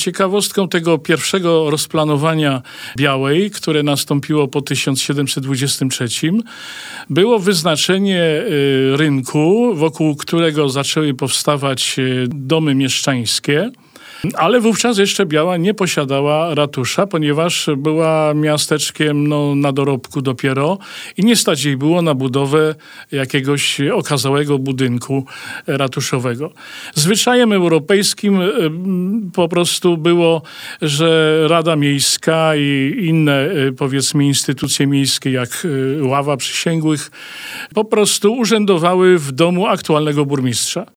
Ciekawostką tego pierwszego rozplanowania Białej, które nastąpiło po 1723, było wyznaczenie rynku, wokół którego zaczęły powstawać domy mieszczańskie. Ale wówczas jeszcze Biała nie posiadała ratusza, ponieważ była miasteczkiem na dorobku dopiero i nie stać jej było na budowę jakiegoś okazałego budynku ratuszowego. Zwyczajem europejskim po prostu było, że Rada Miejska i inne, powiedzmy, instytucje miejskie, jak ława przysięgłych, po prostu urzędowały w domu aktualnego burmistrza.